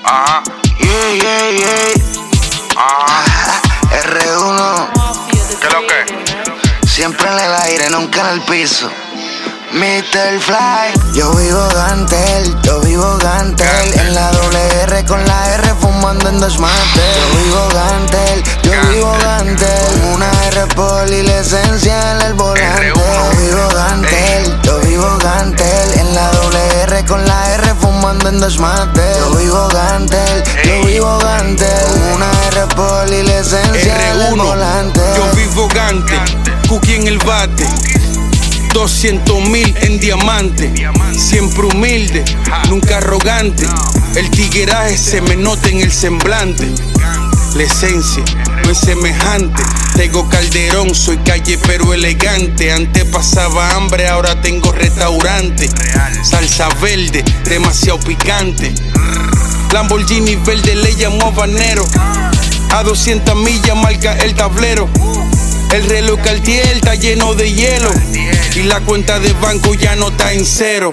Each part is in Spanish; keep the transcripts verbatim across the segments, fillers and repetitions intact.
Ajá. Yeah, yeah, yeah. Ajá. R uno. ¿Qué es lo que? Siempre en el aire, nunca en el piso. mister Fly. Yo vivo Gantel, yo vivo Gantel. En la doble R con la R fumando en dos mates. Yo vivo Gantel, yo vivo Gantel. Una R poli, la esencia en el volante. Yo vivo Gantel, yo vivo Gantel. En la doble R con la R fumando en dos mates. Yo vivo Gantel, yo vivo Gantel. Una R poli, la esencia en el volante. Yo vivo Gantel, cookie en el bate. Doscientos mil en diamante, siempre humilde, nunca arrogante. El tigueraje se me nota en el semblante. La esencia no es semejante. Tengo Calderón, soy calle pero elegante. Antes pasaba hambre, ahora tengo restaurante. Salsa verde, demasiado picante. Lamborghini verde le llamó habanero. A doscientas millas marca el tablero. El reloj Cartier está lleno de hielo y la cuenta de banco ya no está en cero.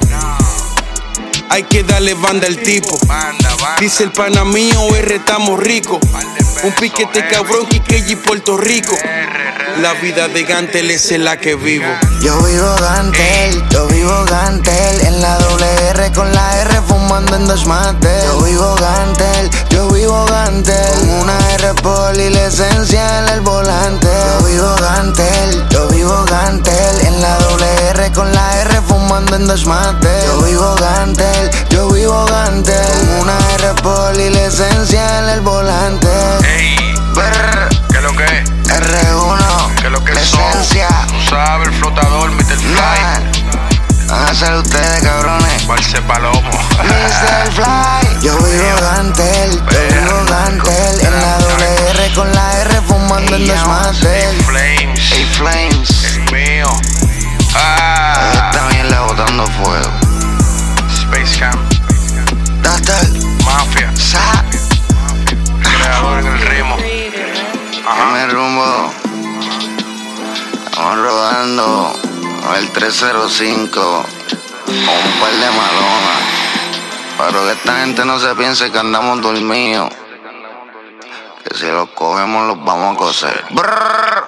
Hay que darle banda al tipo. Dice el pana mío, R estamos ricos. Un piquete cabrón, Quiqueya y Puerto Rico. La vida de Gantel es en la que vivo. Yo vivo Gantel, yo vivo Gantel. En la doble R con la R fumando en dos mates. Yo vivo Gantel, yo vivo Gantel. Con una R poli, la esencia en el volante. Yo vivo Gantel, yo vivo Gantel. En la doble R con la R fumando en dos mates. Yo vivo Gantel, yo vivo Gantel. Con una R poli, la esencia en el volante. Ey, Brr. ¿qué es lo que es? R uno, ¿Qué es lo que la son? esencia. Tú sabes, el flotador, mister Fly. Man, van a ser ustedes, cabrones. Balse Palomo. mister Fly. Yo vivo Gantel, yo vivo Gantel. En la doble R con la R fumando en dos mates. Flames. Ey, Flames. El mío. Ah. Esta mierda botando fuego. Space Camp. Doctor, Mafia. Sa, Creador en el ritmo. Ajá. me rumbo. Estamos rodando con el trescientos cinco con un par de malonas. Pero que esta gente no se piense que andamos dormidos. Que si los cogemos los vamos a coser. Brrr.